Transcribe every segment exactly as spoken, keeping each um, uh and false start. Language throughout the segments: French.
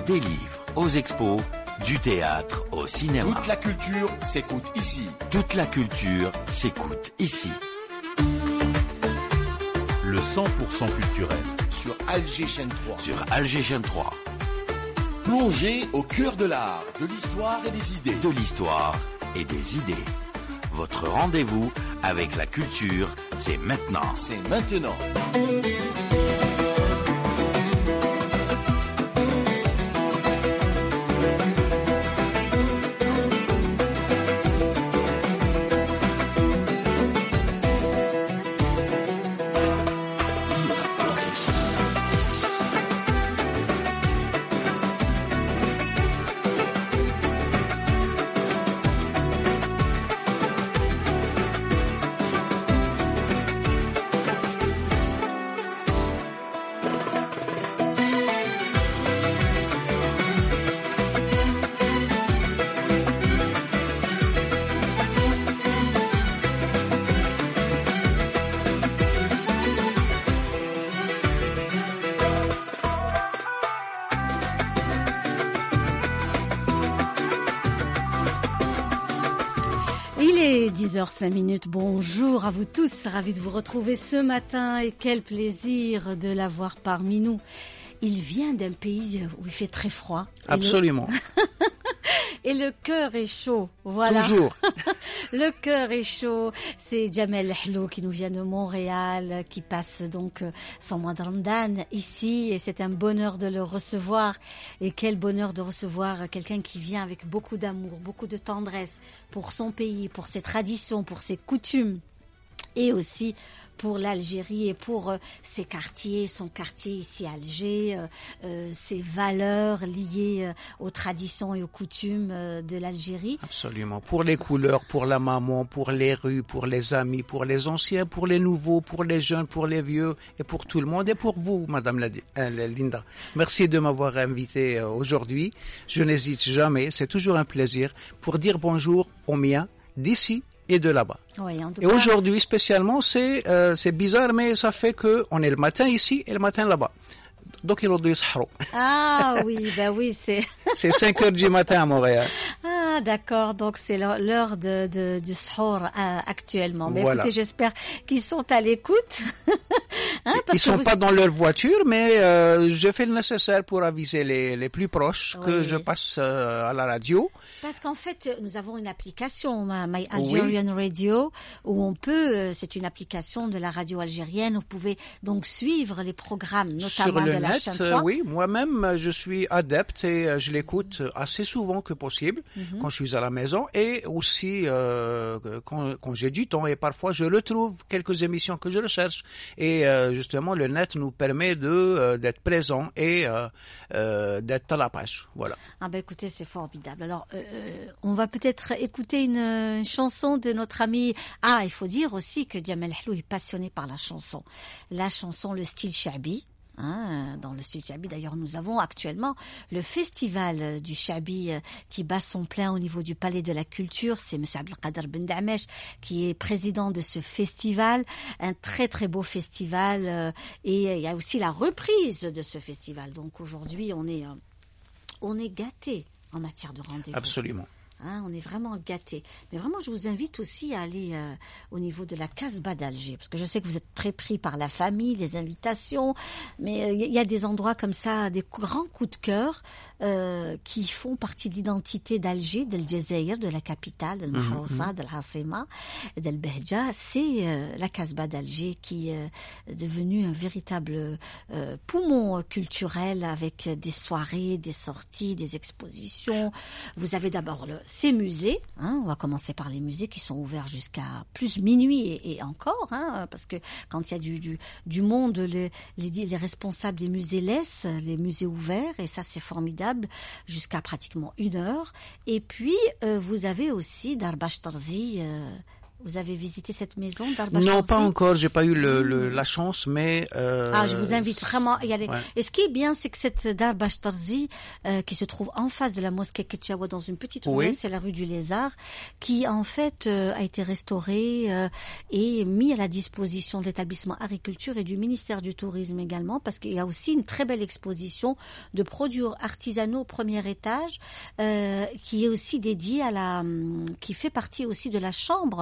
Des livres aux expos, du théâtre au cinéma. Toute la culture s'écoute ici. Toute la culture s'écoute ici. Le cent pour cent culturel. Sur Alger Chaîne trois. Sur Alger Chaîne trois. Plongez au cœur de l'art, de l'histoire et des idées. De l'histoire et des idées. Votre rendez-vous avec la culture, c'est maintenant. C'est maintenant. dix heures cinq minutes, bonjour à vous tous, ravi de vous retrouver ce matin et quel plaisir de l'avoir parmi nous. Il vient d'un pays où il fait très froid. Absolument. Et le cœur est chaud, voilà. Toujours. Le cœur est chaud. C'est Jamel Hlou qui nous vient de Montréal, qui passe donc son mois de Ramadan ici. Et c'est un bonheur de le recevoir. Et quel bonheur de recevoir quelqu'un qui vient avec beaucoup d'amour, beaucoup de tendresse pour son pays, pour ses traditions, pour ses coutumes. Et aussi pour l'Algérie et pour euh, ses quartiers, son quartier ici à Alger, euh, euh, ses valeurs liées euh, aux traditions et aux coutumes euh, de l'Algérie. Absolument. Pour les couleurs, pour la maman, pour les rues, pour les amis, pour les anciens, pour les nouveaux, pour les jeunes, pour les vieux et pour tout le monde et pour vous, Madame la, euh, Linda. Merci de m'avoir invité euh, aujourd'hui. Je n'hésite jamais, c'est toujours un plaisir pour dire bonjour aux miens d'ici et de là-bas. Oui, en tout et cas, aujourd'hui spécialement, c'est euh, c'est bizarre, mais ça fait que on est le matin ici et le matin là-bas. Donc il est Ah oui, ben oui, c'est c'est cinq heures du matin à Montréal. Ah d'accord, donc c'est l'heure de, de du sahur euh, actuellement. Mais voilà. Écoutez, j'espère qu'ils sont à l'écoute. Hein, parce Ils sont vous... pas dans leur voiture, mais euh, je fais le nécessaire pour aviser les les plus proches oui. que je passe euh, à la radio. Parce qu'en fait, nous avons une application, My Algerian oui. Radio, où on peut, c'est une application de la radio algérienne, vous pouvez donc suivre les programmes, notamment Sur le de la net, chaîne trois. Oui, moi-même, je suis adepte et je l'écoute assez souvent que possible, mm-hmm. quand je suis à la maison, et aussi euh, quand, quand j'ai du temps, et parfois je retrouve quelques émissions que je recherche, et euh, justement, le net nous permet de euh, d'être présent et euh, euh, d'être à la page, voilà. Ah ben écoutez, c'est formidable. Alors, euh, Euh, on va peut-être écouter une, une chanson de notre ami. Ah, il faut dire aussi que Jamel Hlou est passionné par la chanson. La chanson, le style Chabi. Hein, dans le style Chabi, d'ailleurs, nous avons actuellement le festival du Chabi euh, qui bat son plein au niveau du Palais de la Culture. C'est M. Abdelkader Ben Damesh qui est président de ce festival. Un très très beau festival. Euh, et euh, il y a aussi la reprise de ce festival. Donc aujourd'hui, on est, euh, on est gâtés en matière de rendez-vous. Absolument. Hein, on est vraiment gâtés. Mais vraiment, je vous invite aussi à aller euh, au niveau de la Casbah d'Alger, parce que je sais que vous êtes très pris par la famille, les invitations, mais il euh, y a des endroits comme ça, des grands coups de cœur euh, qui font partie de l'identité d'Alger, de l'Jazaïr, de la capitale, de l'Mahroussa, de l'Hassima, de l'Behja. C'est euh, la Casbah d'Alger qui euh, est devenue un véritable euh, poumon culturel avec des soirées, des sorties, des expositions. Vous avez d'abord le ces musées, hein, on va commencer par les musées qui sont ouverts jusqu'à plus minuit et, et encore, hein, parce que quand il y a du, du, du monde, les, les, les responsables des musées laissent les musées ouverts et ça c'est formidable jusqu'à pratiquement une heure. Et puis euh, vous avez aussi Darbash Tarzi, euh, Vous avez visité cette maison Dar Non, Bachtarzi? pas encore. J'ai pas eu le, le, la chance, mais euh, ah, je vous invite vraiment à y aller. Ouais. Et ce qui est bien, c'est que cette Dar Bachtarzi, euh, qui se trouve en face de la mosquée Ketchawa, dans une petite rue, Oui. c'est la rue du Lézard, qui en fait euh, a été restaurée euh, et mis à la disposition de l'établissement agriculture et du ministère du tourisme également, parce qu'il y a aussi une très belle exposition de produits artisanaux au premier étage, euh, qui est aussi dédiée à la, qui fait partie aussi de la chambre.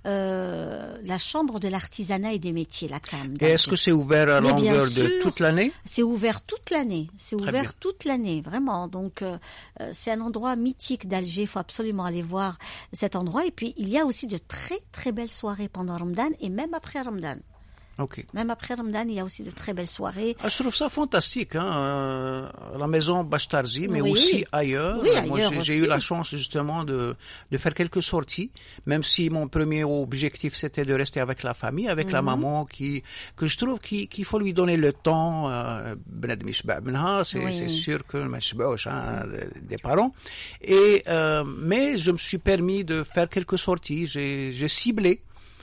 Euh, la chambre de l'artisanat et des métiers, la C A M. Et est-ce que c'est ouvert à Mais bien longueur de sûr. toute l'année? C'est ouvert toute l'année. C'est Très ouvert bien. toute l'année, vraiment. Donc, euh, euh, c'est un endroit mythique d'Alger. Il faut absolument aller voir cet endroit. Et puis, il y a aussi de très, très belles soirées pendant Ramadan et même après Ramadan. Ok. Même après Ramadan, il y a aussi de très belles soirées. Ah, je trouve ça fantastique, hein, euh, la maison Bachtarzi, mais Oui. aussi ailleurs. Oui, Moi, ailleurs j'ai, j'ai aussi. eu la chance justement de, de faire quelques sorties, même si mon premier objectif c'était de rester avec la famille, avec la Mhm. maman, qui que je trouve qu'il, qu'il faut lui donner le temps. euh, بنادم يشبع منها, c'est, Oui. c'est sûr que ما يشبعوش, hein, des parents. Et euh, mais je me suis permis de faire quelques sorties. J'ai, j'ai ciblé.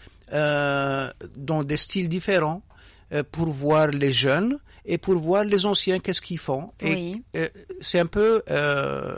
Euh, dans des styles différents euh, pour voir les jeunes et pour voir les anciens qu'est-ce qu'ils font. Et Oui. euh, c'est un peu euh,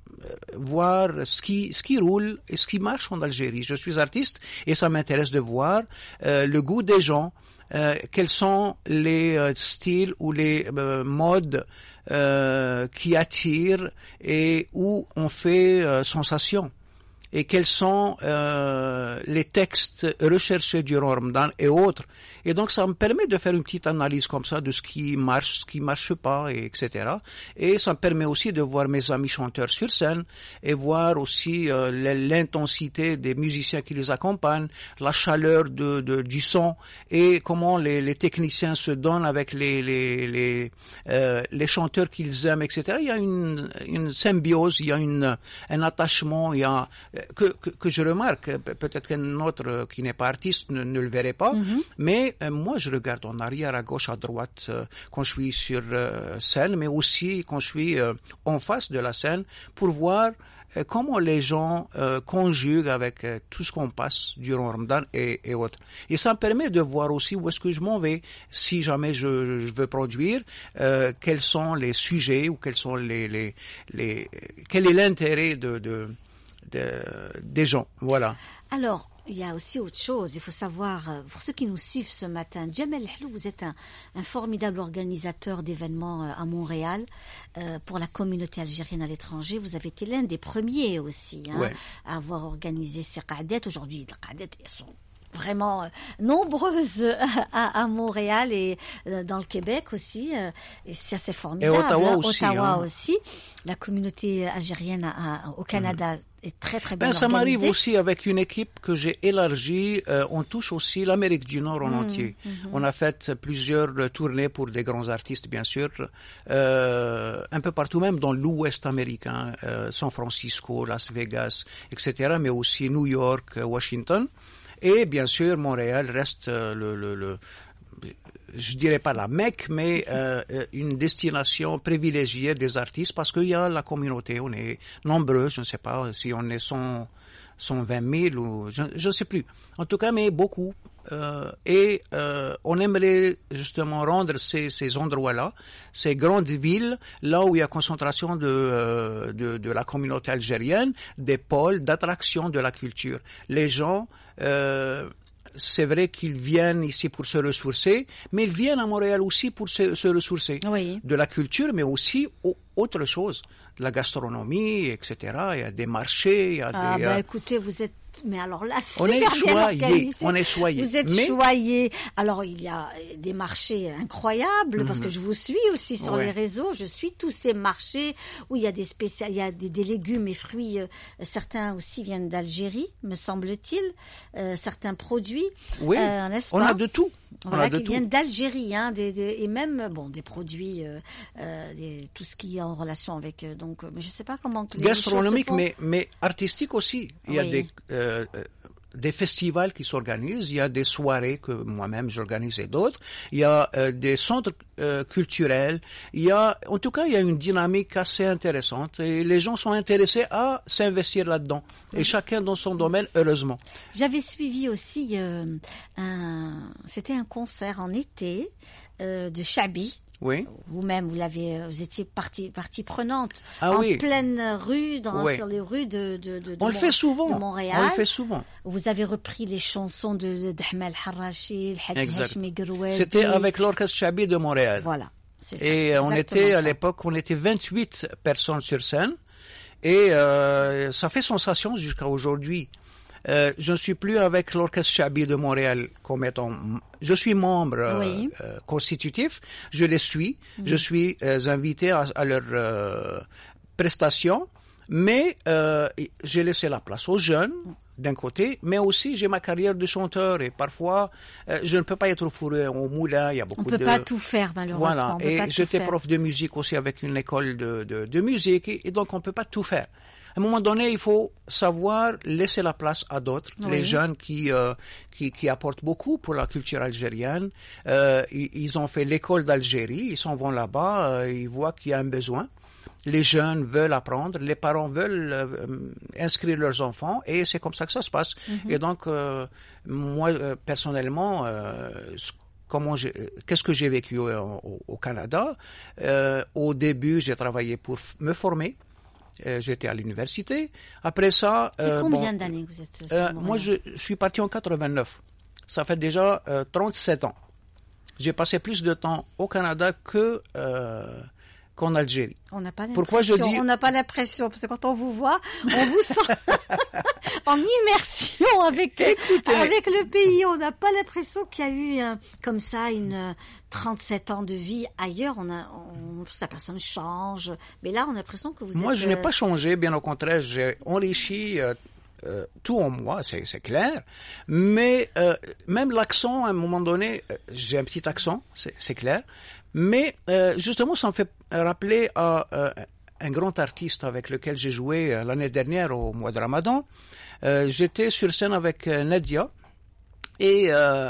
voir ce qui ce qui roule et ce qui marche en Algérie. Je suis artiste et ça m'intéresse de voir euh, le goût des gens, euh, quels sont les euh, styles ou les euh, modes euh, qui attirent et où on fait euh, sensation. Et quels sont euh, les textes recherchés durant Ramadan et autres. Et donc, ça me permet de faire une petite analyse comme ça de ce qui marche, ce qui marche pas, et etc. Et ça me permet aussi de voir mes amis chanteurs sur scène et voir aussi euh, l'intensité des musiciens qui les accompagnent, la chaleur de, de, du son et comment les, les techniciens se donnent avec les, les, les, euh, les chanteurs qu'ils aiment, et cetera. Il y a une, une symbiose, il y a une, un attachement, il y a Que, que, que je remarque, peut-être qu'un autre qui n'est pas artiste ne, ne le verrait pas, mm-hmm. mais euh, moi je regarde en arrière, à gauche, à droite, euh, quand je suis sur euh, scène, mais aussi quand je suis euh, en face de la scène, pour voir euh, comment les gens euh, conjuguent avec euh, tout ce qu'on passe durant Ramadan et, et autres. Et ça me permet de voir aussi où est-ce que je m'en vais, si jamais je, je veux produire, euh, quels sont les sujets ou quels sont les, les, les quel est l'intérêt de, de De, des gens, voilà. Alors, il y a aussi autre chose. Il faut savoir, pour ceux qui nous suivent ce matin, Djamel Hlou, vous êtes un, un formidable organisateur d'événements à Montréal euh, pour la communauté algérienne à l'étranger. Vous avez été l'un des premiers aussi hein, ouais. à avoir organisé ces qa'adettes. Aujourd'hui, les qa'adettes sont vraiment euh, nombreuses à, à Montréal et euh, dans le Québec aussi. Euh, et ça, c'est formidable. Et Ottawa aussi. Ottawa hein. aussi. La communauté algérienne à, à, au Canada. Mmh. Est très très bien ben, ça organisé. m'arrive aussi avec une équipe que j'ai élargie. Euh, on touche aussi l'Amérique du Nord en mmh, entier. Mmh. On a fait plusieurs tournées pour des grands artistes, bien sûr, euh, un peu partout, même dans l'Ouest américain, euh, San Francisco, Las Vegas, et cetera, mais aussi New York, Washington. Et bien sûr, Montréal reste euh, le, le, le je dirais pas la Mecque, mais euh, une destination privilégiée des artistes parce qu'il y a la communauté, on est nombreux, je ne sais pas si on est cent, cent vingt mille ou je ne sais plus. En tout cas, mais beaucoup. Euh, et euh, on aimerait justement rendre ces, ces endroits-là, ces grandes villes, là où il y a concentration de, euh, de, de la communauté algérienne, des pôles d'attraction de la culture. Les gens... Euh, c'est vrai qu'ils viennent ici pour se ressourcer, mais ils viennent à Montréal aussi pour se, se ressourcer. Oui. De la culture, mais aussi au, autre chose, de la gastronomie, et cetera. Il y a des marchés, il y a ah, des... bah, euh... écoutez, vous êtes... Mais alors là, c'est on est choyés, on est choyés. Vous êtes mais... choyés. Alors, il y a des marchés incroyables, mm-hmm. parce que je vous suis aussi sur ouais. les réseaux. Je suis tous ces marchés où il y a des spécial, il y a des, des légumes et fruits. Euh, certains aussi viennent d'Algérie, me semble-t-il. Euh, certains produits. Oui, euh, n'est-ce pas? On a de tout. Voilà, on a de qui tout. viennent d'Algérie, hein, des, des, et même bon des produits, euh, euh, des, tout ce qui est en relation avec. Euh, donc, mais je sais pas comment. Gastronomique, mais mais artistique aussi. Il y oui. a des euh, des festivals qui s'organisent, il y a des soirées que moi-même j'organise et d'autres, il y a euh, des centres euh, culturels, il y a, en tout cas, il y a une dynamique assez intéressante et les gens sont intéressés à s'investir là-dedans. Et chacun dans son domaine, heureusement. J'avais suivi aussi euh, un, c'était un concert en été euh, de Chabi. Oui. Vous-même, vous l'avez, vous étiez partie partie prenante Ah en oui. pleine rue, dans Oui. sur les rues de de de, de On le Mon- fait souvent. de Montréal. On le fait souvent. Vous avez repris les chansons de d'Ahmed Harachi, le Hadj Exact. Hashmi Grouedi. C'était avec l'Orchestre Chabi de Montréal. Voilà. C'est ça, Et on exactement était, à ça. l'époque, on était vingt-huit personnes sur scène. Et euh, ça fait sensation jusqu'à aujourd'hui. Euh, je ne suis plus avec l'Orchestre Chabi de Montréal comme étant... Je suis membre euh, Oui. euh, constitutif, je les suis, Mm. je suis euh, invité à, à leurs euh, prestations, mais euh, j'ai laissé la place aux jeunes, d'un côté, mais aussi j'ai ma carrière de chanteur et parfois euh, je ne peux pas être fourré au moulin, il y a beaucoup On peut de... pas tout faire malheureusement. Voilà, on peut et pas tout j'étais faire. prof de musique aussi avec une école de, de, de musique, et, et donc on peut pas tout faire. À un moment donné, il faut savoir laisser la place à d'autres, Oui. les jeunes qui, euh, qui qui apportent beaucoup pour la culture algérienne. Euh, ils, ils ont fait l'école d'Algérie, ils s'en vont là-bas, euh, ils voient qu'il y a un besoin. Les jeunes veulent apprendre, les parents veulent euh, inscrire leurs enfants, et c'est comme ça que ça se passe. Mhm. Et donc, euh, moi, euh, personnellement, euh, ce- comment j'ai, qu'est-ce que j'ai vécu au, au- au Canada? Euh, au début, j'ai travaillé pour f- me former. Euh, j'étais à l'université. Après ça... Et euh, combien bon, d'années vous êtes sur euh, Montréal? moi, je, je suis parti en quatre-vingt-neuf. Ça fait déjà euh, trente-sept ans. J'ai passé plus de temps au Canada que euh, qu'en Algérie. On n'a pas Pourquoi je l'impression, dis- on n'a pas l'impression, parce que quand on vous voit, on vous sent en immersion avec, avec le pays. On n'a pas l'impression qu'il y a eu, euh, comme ça, une euh, trente-sept ans de vie ailleurs. On a, on, la personne change. Mais là, on a l'impression que vous Moi, êtes... je n'ai euh, pas changé, bien au contraire, j'ai enrichi euh, euh, tout en moi, c'est, c'est clair. Mais euh, même l'accent, à un moment donné, euh, j'ai un petit accent, c'est, c'est clair. Mais euh, justement, ça me fait rappeler à euh, un grand artiste avec lequel j'ai joué euh, l'année dernière au mois de Ramadan. Euh, j'étais sur scène avec euh, Nadia et euh,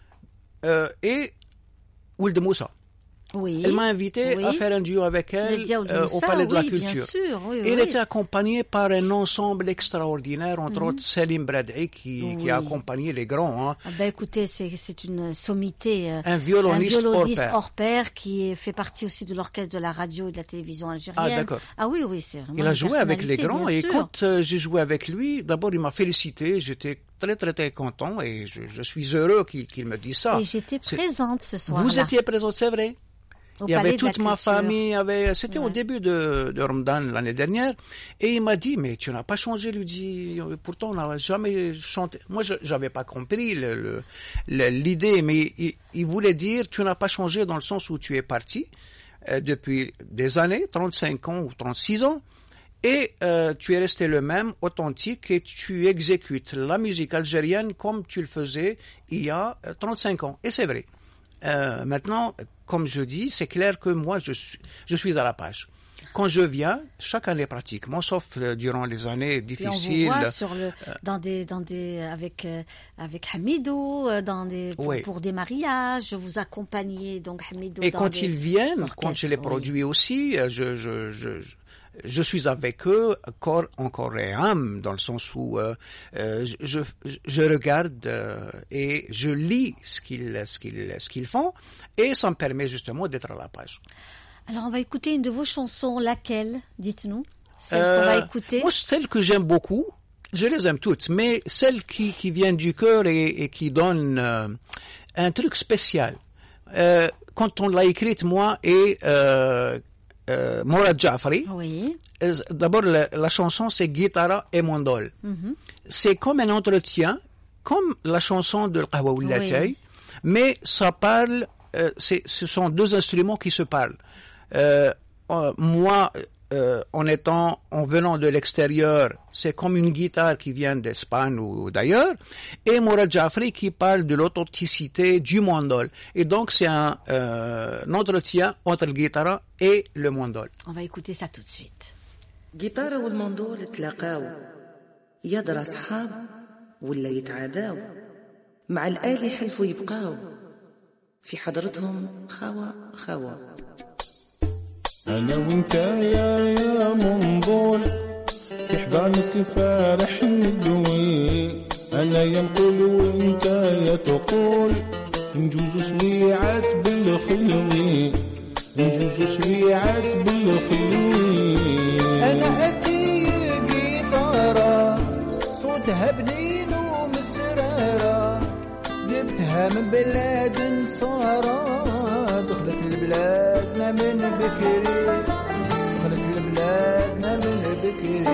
euh, et Ould Moussa. Oui. Elle m'a invité Oui. à faire un duo avec elle Nadia Ould euh, au Moussa, Palais de la oui, bien Culture. sûr, oui, Et elle oui. était accompagnée par un ensemble extraordinaire, entre Mhm. autres Selim Brad'i qui, Oui. qui a accompagné les grands. Hein. Ah ben écoutez, c'est c'est une sommité, euh, Un violoniste, un violoniste hors pair. hors pair qui fait partie aussi de l'orchestre de la radio et de la télévision algérienne. Ah, d'accord. Ah oui, oui, c'est vraiment Il a une joué avec les personnalité, grands bien et sûr. quand euh, j'ai joué avec lui, d'abord il m'a félicité, j'étais très très très content et je, je suis heureux qu'il, qu'il me dise ça. Et j'étais C'est- présente ce soir-là. Vous étiez présent, c'est vrai? au Il y Palais avait de la toute ma Culture. famille, il y avait, c'était au Ouais. début de, de Ramadan l'année dernière, et il m'a dit, mais tu n'as pas changé, lui dit, pourtant on n'a jamais chanté. Moi, je j'avais pas compris le, le- le- l'idée, mais il, il voulait dire, tu n'as pas changé dans le sens où tu es parti euh, depuis des années, trente-cinq ans ou trente-six ans, et euh, tu es resté le même, authentique, et tu exécutes la musique algérienne comme tu le faisais il y a euh, trente-cinq ans. Et c'est vrai. Euh, maintenant, comme je dis, c'est clair que moi, je suis, je suis à la page. Quand je viens, chaque année pratiquement, sauf euh, durant les années Puis on vous difficiles. voit sur le, dans des, dans des, avec, euh, avec Hamidou, euh, dans des, pour, Oui. pour des mariages, vous accompagnez donc Hamidou. Et dans quand des ils viennent, orchestres, quand je les oui. produis aussi, euh, je, je, je, je, je suis avec eux corps en corps et âme, dans le sens où euh, euh, je, je, je regarde euh, et je lis ce qu'ils, ce qu'ils, ce qu'ils font, et ça me permet justement d'être à la page. Alors on va écouter une de vos chansons, laquelle, dites-nous, celle Euh, qu'on va écouter. Moi, celle que j'aime beaucoup, je les aime toutes, mais celle qui, qui vient du cœur et, et qui donne euh, un truc spécial. Euh, quand on l'a écrite, moi et euh, euh, Morad Jafari, Oui. euh, d'abord la, la chanson c'est Guitara et Mondol. Mhm. C'est comme un entretien, comme la chanson de L'Qahwa Willatay, Oui. mais ça parle, euh, c'est, ce sont deux instruments qui se parlent. Euh, euh, moi, euh, en étant, en venant de l'extérieur, c'est comme une guitare qui vient d'Espagne ou d'ailleurs, et Morad Jafari qui parle de l'authenticité du mandol. Et donc c'est un, euh, un entretien entre le guitare et le mandol. On va écouter ça tout de suite. جيتارة والمندول تلاقاو يدرى صحاب ولا يتعاداو، مع الآلي حلفوا يبقاو في حضرتهم خوا خوا. أنا وانت يا يا منظول في حضانك فارح ندوي، أنا ينقول وانت يا تقول نجوز سويعات بالخلوي، نجوز سويعات بالخلوي. أنا أتي قيطارة صوتها بنين ومسرارة، جبتها من بلاد نصارى، دخلت لبلادنا من بكري، دخلت لبلادنا من بكري.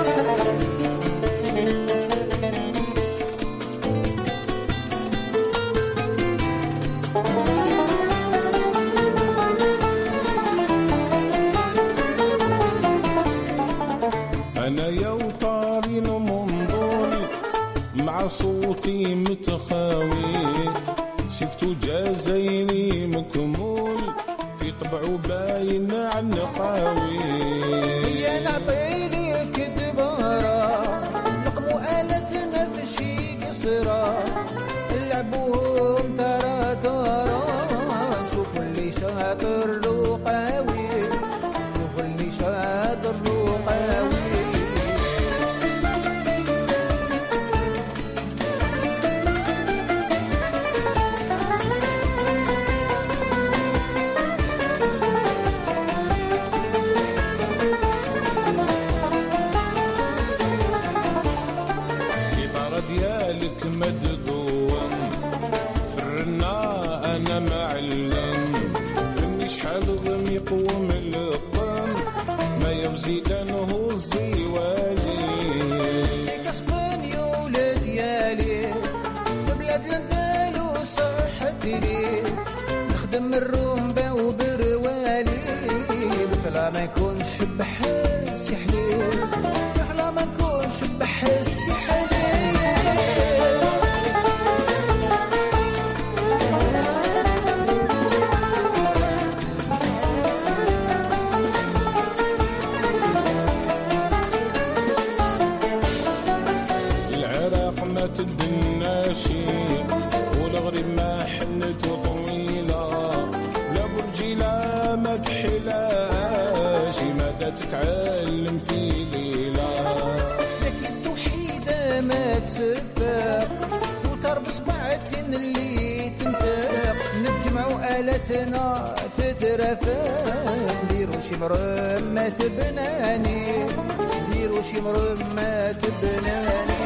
أنا يا وطارين منظول مع صوتي متخاوي، شفتو جازيني مكمول في طبعو باين عن قاوي. هي نعطيلك دبارة نقمو آلتنا في شي قصرة، نلعبوهم ترى ترى، نشوفو اللي شاطر له قاوي، نشوفو اللي شاطر له قاوي. ديالك مدقون فرنا انا معلن، مني شحال غميق وملقن ما يوزي كانه الزيوالي. كسبان يا ولاد ديالي ببلاد لندالو صحتي لي، نخدم الرومبا وبروالي، بفلا ما يكونش بحاس يحلي، بفلا ما يكونش بحاس يحلي. تدناشي والغريب ما حنته طويلة، لا برجيلة ما تحلاش، ماذا تتعلم في ليلة. لكن التوحيدة ما تسفق وتربص بعتن اللي تنتق، نتجمعوا آلتنا تترافق، نديروا شي مرم ما تبناني، نديروا شي مرم ما تبناني.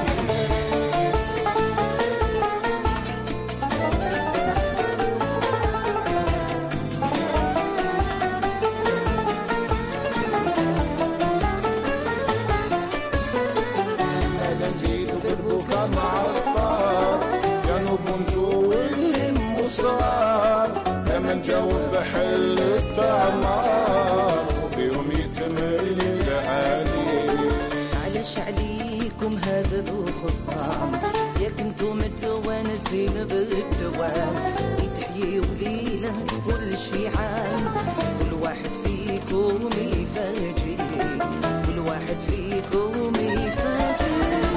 نجاوب حل الطعمار وبيهم يكمل العالي. علاش عليكم هذا ذو خصام، يا كنتم متوانسين بالدوام، يتحيي وليلة كل شي عام، كل واحد فيكم يفاجئ، كل واحد فيكم يفاجئ.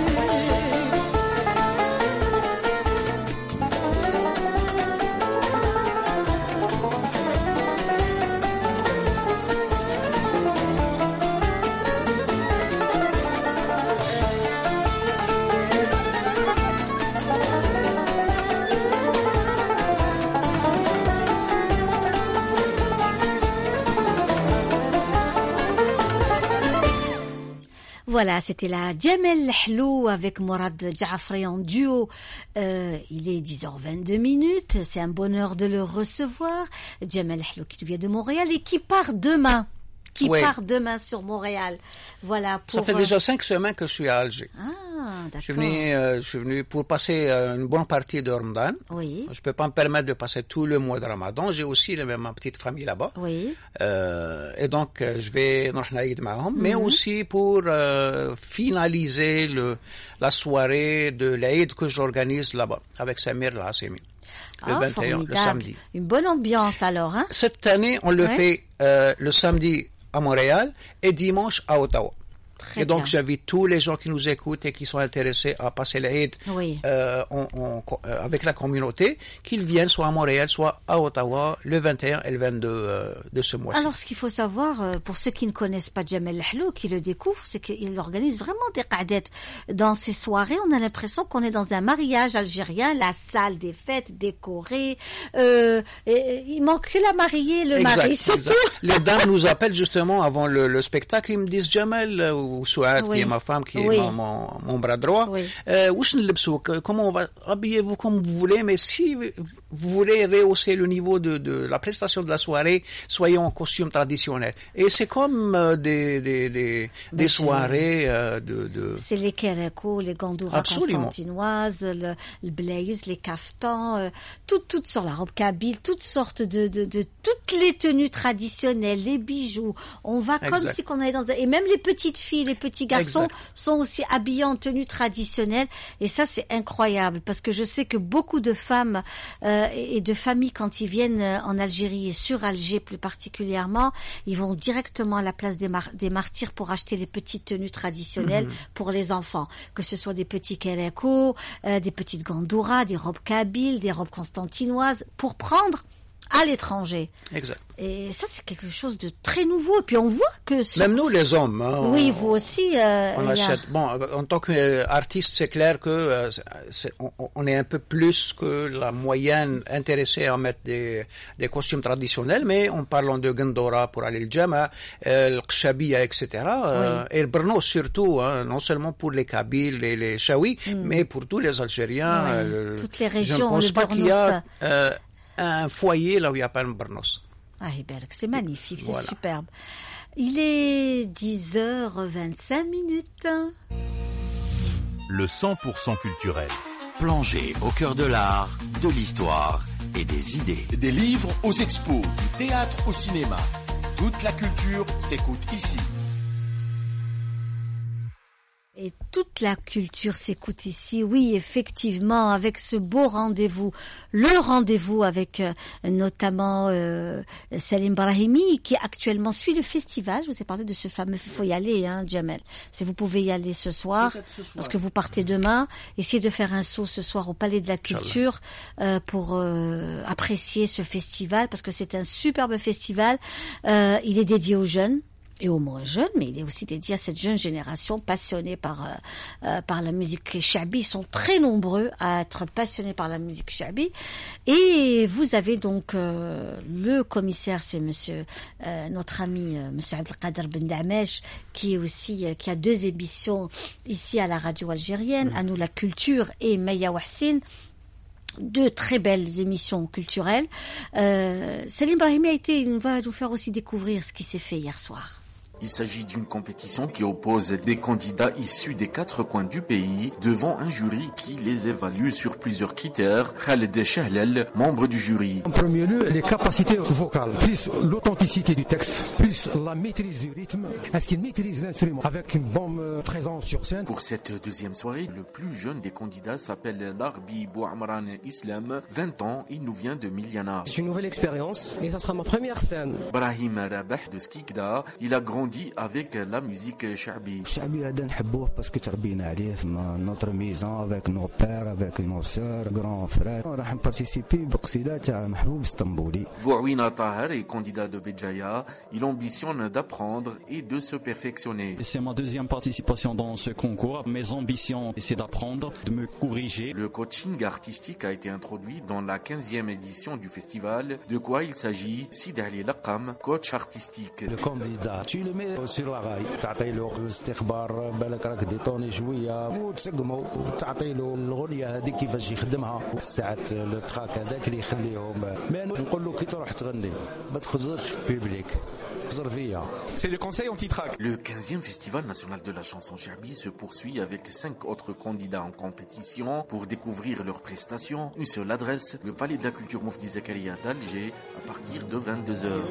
Voilà, c'était la Djamel Hlou avec Mourad Jaafri en duo. Euh, il est dix heures vingt-deux minutes. C'est un bonheur de le recevoir. Djamel Hlou qui vient de Montréal et qui part demain. Qui oui. part demain sur Montréal. Voilà. Pour, Ça fait déjà cinq semaines que je suis à Alger. Ah, d'accord. Je suis venu, euh, je suis venu pour passer euh, une bonne partie de Ramadan. Oui. Je peux pas me permettre de passer tout le mois de Ramadan. J'ai aussi ma petite famille là-bas. Oui. Euh, et donc, euh, je vais نروح نعيد معهم, mais Mhm. aussi pour euh, finaliser le, la soirée de l'Aïd que j'organise là-bas avec Samir Al-Hassimi. Le Ah, vingt et un, le formidable. samedi. Une bonne ambiance alors, hein? Cette année, on le Ouais. fait euh, le samedi à Montréal et dimanche à Ottawa. Très et donc, bien. j'invite tous les gens qui nous écoutent et qui sont intéressés à passer l'Aïd Oui. euh, en- en- euh, avec la communauté, qu'ils viennent soit à Montréal, soit à Ottawa, le vingt et un et le vingt-deux euh, de ce mois-ci. Alors, ce qu'il faut savoir, euh, pour ceux qui ne connaissent pas Jamel Lahlou, qui le découvrent, c'est qu'il organise vraiment des qadettes. Dans ces soirées, on a l'impression qu'on est dans un mariage algérien, la salle des fêtes décorée. Euh, et, il manque que la mariée, le Exact, mari, c'est exact. tout. Les dames nous appellent justement avant le, le spectacle, ils me disent Jamel euh, ou Souad, Oui. qui est ma femme, qui Oui. est mon, mon, mon bras droit. Oui. Euh, où je ne l'absous, que- comment on va habillez-vous comme vous voulez, mais si vous voulez rehausser le niveau de, de la prestation de la soirée, soyez en costume traditionnel. Et c'est comme euh, des des des, Ben, des c'est- soirées euh, de, de C'est les kérékos, les gandouras Absolument. constantinoises, le, le blaze, les caftans, euh, toutes, toutes sortes, la robe kabyle, toutes sortes de, de, de, toutes les tenues traditionnelles, les bijoux. On va comme Exact. si qu'on allait dans un, et même les petites filles, les petits garçons Exact. sont aussi habillés en tenue traditionnelle. Et ça, c'est incroyable parce que je sais que beaucoup de femmes euh, et de familles, quand ils viennent euh, en Algérie et sur Alger plus particulièrement, ils vont directement à la place des, mar- des martyrs pour acheter les petites tenues traditionnelles Mhm. pour les enfants, que ce soit des petits kérékos, euh, des petites gandouras, des robes kabyles, des robes constantinoises, pour prendre à l'étranger. exact. Et ça, c'est quelque chose de très nouveau. Et puis on voit que... sur- Même nous, les hommes, hein, Oui, on- vous aussi. euh, On il y a- achète. Bon, euh, en tant qu'artiste, c'est clair que euh, c'est- on, on est un peu plus que la moyenne intéressée à mettre des, des costumes traditionnels, mais en parlant de Gandora pour aller le Jama, euh, le Kshabia, et cetera. euh, Et le Brno surtout, hein, non seulement pour les Kabyles et les Chaouis, mais pour tous les Algériens. Ouais, euh, toutes les Je régions, ne pense le pas qu'il y a Brnos. euh, un foyer là où il n'y a pas un Brnos. Ah, Iberk, c'est magnifique, c'est Voilà. superbe. Il est dix heures vingt-cinq minutes. Le cent pour cent culturel. Plongez au cœur de l'art, de l'histoire et des idées. Des livres aux expos, du théâtre au cinéma. Toute la culture s'écoute ici. Et toute la culture s'écoute ici, oui, effectivement, avec ce beau rendez-vous, le rendez-vous avec euh, notamment euh, Salim Brahimi, qui actuellement suit le festival. Je vous ai parlé de ce fameux, il faut y aller, hein, Jamel. Si vous pouvez y aller ce soir, parce que vous partez demain, essayez de faire un saut ce soir au Palais de la Culture euh, pour euh, apprécier ce festival, parce que c'est un superbe festival. Euh, il est dédié aux jeunes et aux moins jeunes, mais il est aussi dédié à cette jeune génération passionnée par euh, euh, par la musique chabi. Ils sont très nombreux à être passionnés par la musique chabi. Et vous avez donc euh, le commissaire, c'est monsieur euh, notre ami euh, monsieur Abdelkader Ben Damesh, qui est aussi euh, qui a deux émissions ici à la radio algérienne, à nous la culture, et Maya Wahsin. Deux très belles émissions culturelles. Euh, Salim Brahimi a été, il va nous faire aussi découvrir ce qui s'est fait hier soir. Il s'agit d'une compétition qui oppose des candidats issus des quatre coins du pays devant un jury qui les évalue sur plusieurs critères. Khaled Chahlel, membre du jury. En premier lieu, les capacités vocales, plus l'authenticité du texte, plus la maîtrise du rythme. Est-ce qu'il maîtrise l'instrument avec une bonne présence sur scène? Pour cette deuxième soirée, le plus jeune des candidats s'appelle Larbi Bouamran Islam. vingt ans, il nous vient de Miliana. C'est une nouvelle expérience et ça sera ma première scène. Brahim Rabah de Skikda, il a grandi avec la musique shabi. الشعبي هذا نحبوه باسكو تربينا عليه في نوتر ميزون افيك نو بير افيك نو سور غران فرير راح نبارتيسيبي بقصيده تاع محبوب اسطنبولي. Bouawina Tahar est candidat de Béjaïa. Il ambitionne d'apprendre et de se perfectionner. C'est ma deuxième participation dans ce concours. Mes ambitions, c'est d'apprendre, de me corriger. Le coaching artistique a été introduit dans la quinzième édition du festival. De quoi il s'agit? Sid Ali Laqam, coach artistique. Le candidat, tu le mets sur la rail, تعطي له الاستخبار بالك راك ديطوني شويه وتسقمو وتعطي له الغنيه هذيك كيفاش يخدمها ساعات لو تراك هذاك اللي يخليهم ما نقول له كي تروح تغني ما تخزرش في بيبليك. C'est le conseil anti-trac. Le quinzième festival national de la chanson Cherbi se poursuit avec cinq autres candidats en compétition. Pour découvrir leurs prestations, une seule adresse, le Palais de la Culture Moufdi Zakaria d'Alger, à partir de vingt-deux heures.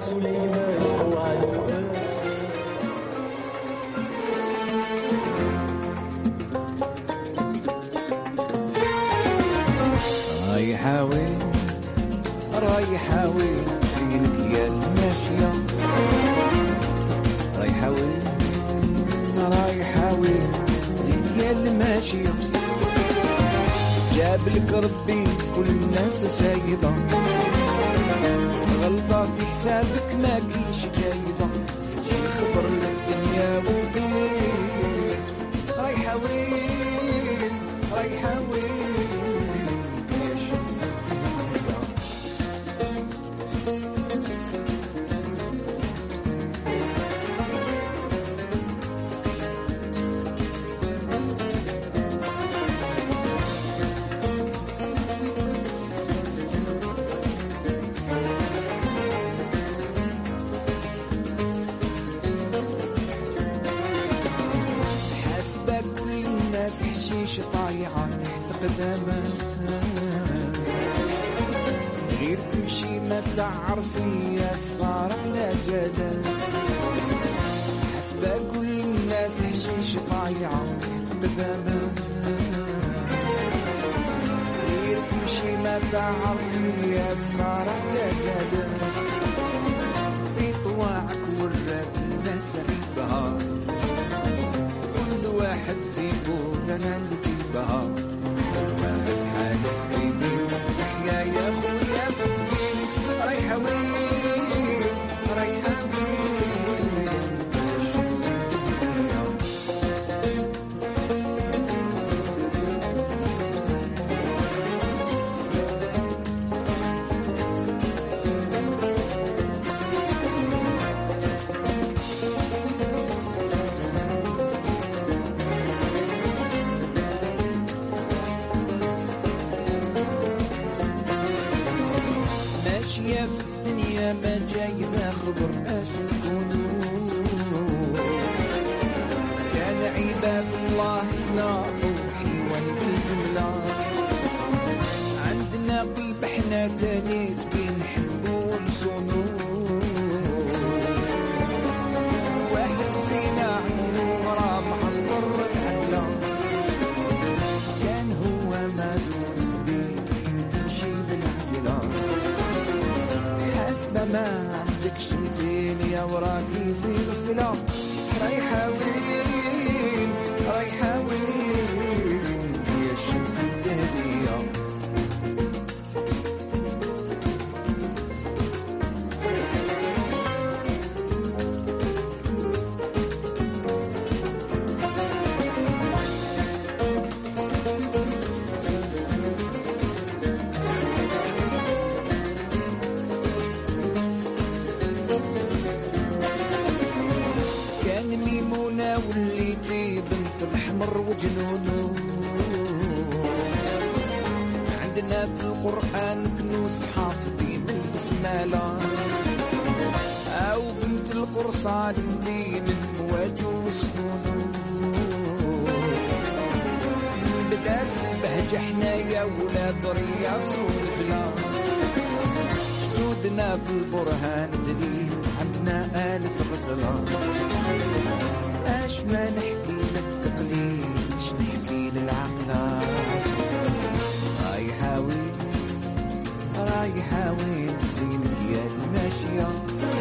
رايحاوي رايحاوي فينك يا الماشية رايحاوي يحاول دنيا الماشية جاب لك ربي كل الناس سايبة غلطة في حسابك ما كيش جايبة شي خبر للدنيا والدين رايحة وين رايحة وين يا شمس الدنيا حشيش طايعة تحت قدامها غير تمشي ما تعرفي يا صار على جدل حسبة كل الناس حشيش طايعة تحت قدامها غير تمشي ما تعرفي يا صار على جدل في طواعك ورات الناس عيبها كل واحد يقول انا اللي جيبها واحد حالف بيبي يحيى يا خويا فكين رايحه وين رايحه وين الشمس الدنيا ماشية في الدنيا ما جايبة خبر اش نكونو كان عباد الله لا روحي والجملة عندنا قلب احنا تانيت بنحبو نصونو واحد فينا عمرو غرام عمر العدلة كان هو ما دور سبيل تمشي بالعجلة حسب ما عندك شمتين يا وراكي في غفلة رايحة وين رايحة وين يا الشمس الدهبية وليتي بنت الحمر وجنونو عندنا في القرآن كنوز حافظين بالبسمالة أو بنت القرصان انتي من مواجه وسنونو من بدال البهجة حنايا ولاد رياض والبلاد جدودنا في البرهان دليل عندنا آلف غزلان اش ما نحكي لك قليل اش نحكي للعقلة رايحة وين رايحة وين زينك يا الماشية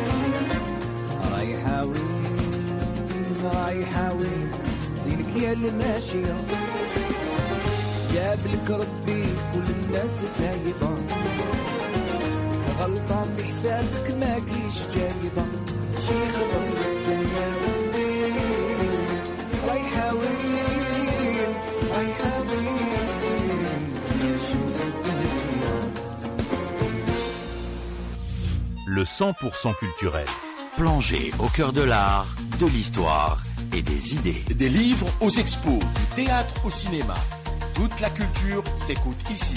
رايحة وين رايحة وين زينك يا الماشية جاب لك ربي كل الناس سايبة غلطة في حسابك ما كيش جايبة شي خبر الدنيا والدين رايحة وين رايحة وين يا شمس الدنيا. Le cent pour cent culturel. Plongez au cœur de l'art, de l'histoire et des idées. Des livres aux expos, du théâtre au cinéma. Toute la culture s'écoute ici.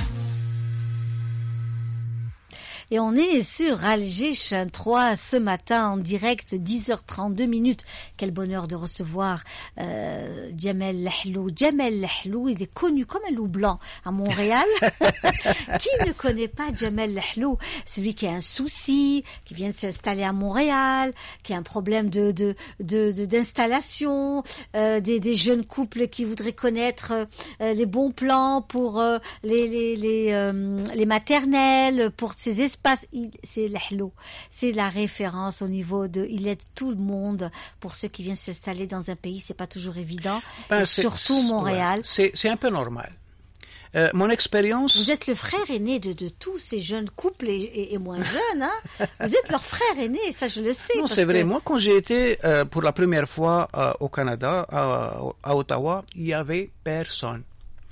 Et on est sur Alger Chaîne trois ce matin en direct, dix heures trente-deux minutes. Quel bonheur de recevoir euh, Djamel Lahlou. Djamel Lahlou, il est connu comme un loup blanc à Montréal. Qui ne connaît pas Djamel Lahlou? Celui qui a un souci, qui vient de s'installer à Montréal, qui a un problème de de de, de d'installation, euh, des, des jeunes couples qui voudraient connaître euh, les bons plans pour euh, les les les, euh, les maternelles, pour ses espoirs. passe, il, c'est l'Ahlou. C'est la référence au niveau de, il aide tout le monde. Pour ceux qui viennent s'installer dans un pays, c'est pas toujours évident. Ben, et c'est, surtout Montréal. Ouais, c'est, c'est un peu normal. Euh, mon expérience... Vous êtes le frère aîné de, de tous ces jeunes couples et, et, et moins jeunes, hein. Vous êtes leur frère aîné, ça je le sais. Non, parce c'est vrai. que... Moi, quand j'ai été euh, pour la première fois euh, au Canada, à, à Ottawa, il y avait personne.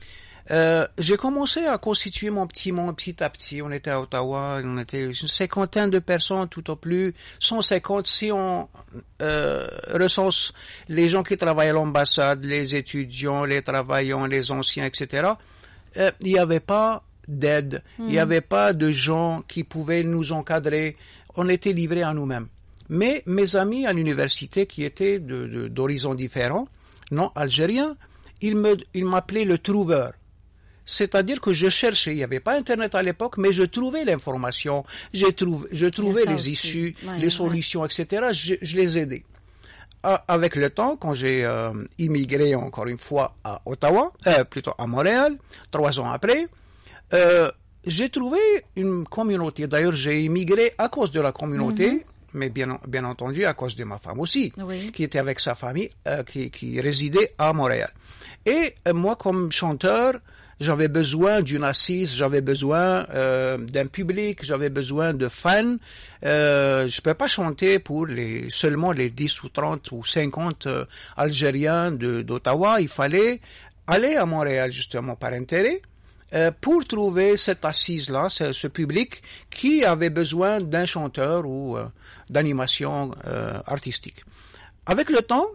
Euh, j'ai commencé à constituer mon petit monde petit à petit. On était à Ottawa, on était une cinquantaine de personnes tout au plus, cent cinquante si on euh, recense les gens qui travaillent à l'ambassade, les étudiants, les travaillants, les anciens, et cetera. Euh, il n'y avait pas d'aide, mmh. il n'y avait pas de gens qui pouvaient nous encadrer. On était livrés à nous-mêmes. Mais mes amis à l'université qui étaient de, de, d'horizons différents, non algériens, ils me, ils m'appelaient le trouveur. C'est-à-dire que je cherchais, il n'y avait pas Internet à l'époque, mais je trouvais l'information, je, trouve, je trouvais les aussi. issues, ouais, les solutions, ouais. et cetera. Je, je les aidais. Avec le temps, quand j'ai euh, immigré encore une fois à Ottawa, euh, plutôt à Montréal, trois ans après, euh, j'ai trouvé une communauté. D'ailleurs, j'ai immigré à cause de la communauté, mm-hmm. mais bien, bien entendu à cause de ma femme aussi, oui. qui était avec sa famille, euh, qui, qui résidait à Montréal. Et euh, moi, comme chanteur, j'avais besoin d'une assise, j'avais besoin euh, d'un public, j'avais besoin de fans. Euh, je peux pas chanter pour les seulement les dix ou trente ou cinquante euh, Algériens de, d'Ottawa. Il fallait aller à Montréal justement par intérêt euh, pour trouver cette assise-là, ce, ce public qui avait besoin d'un chanteur ou euh, d'animation euh, artistique. Avec le temps,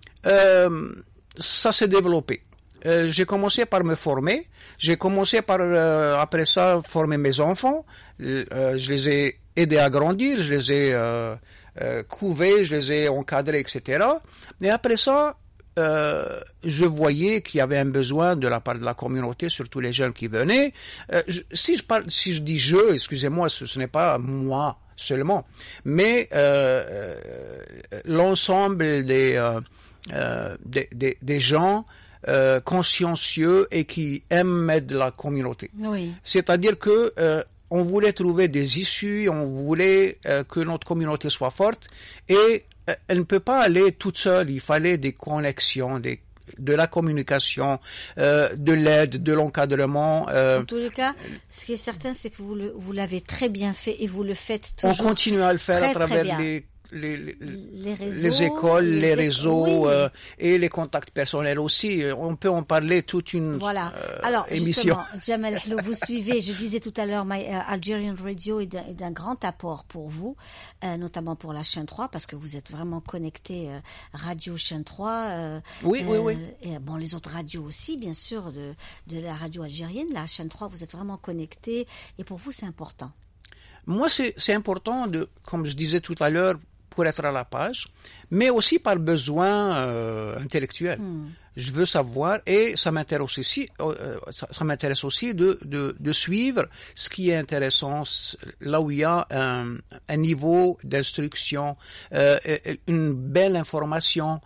euh, ça s'est développé. Euh, j'ai commencé par me former. J'ai commencé par, euh, après ça, former mes enfants. Euh, je les ai aidés à grandir, je les ai euh, euh, couvés, je les ai encadrés, et cetera. Et après ça, euh, je voyais qu'il y avait un besoin de la part de la communauté, surtout les jeunes qui venaient. Euh, je, si, je parle, si je dis je, excusez-moi, ce, ce n'est pas moi seulement, mais euh, euh, l'ensemble des, euh, euh, des, des, des gens Euh, consciencieux et qui aiment aider la communauté. Oui. C'est-à-dire que euh, on voulait trouver des issues, on voulait euh, que notre communauté soit forte et euh, elle ne peut pas aller toute seule. Il fallait des connexions, des de la communication, euh, de l'aide, de l'encadrement. Euh, en tous les cas, ce qui est certain, c'est que vous, le, vous l'avez très bien fait et vous le faites toujours. On continue à le faire très, à travers les Les, les, les, réseaux, les écoles, les, les réseaux oui. euh, et les contacts personnels aussi. On peut en parler toute une voilà. euh, Alors, émission. Justement, Jamal Ahlou, vous suivez, je disais tout à l'heure, My uh, Algerian Radio est d'un, est d'un grand apport pour vous, euh, notamment pour la chaîne trois, parce que vous êtes vraiment connecté euh, radio chaîne trois. Euh, oui, euh, oui, oui. Et bon, les autres radios aussi, bien sûr, de, de la radio algérienne, la chaîne trois, vous êtes vraiment connecté et pour vous, c'est important. Moi, c'est, c'est important, de, comme je disais tout à l'heure, pour être à la page, mais aussi par besoin euh, intellectuel. Mm. Je veux savoir, et ça m'intéresse aussi, euh, ça, ça m'intéresse aussi de, de, de suivre ce qui est intéressant, là où il y a un, un niveau d'instruction, euh, une belle information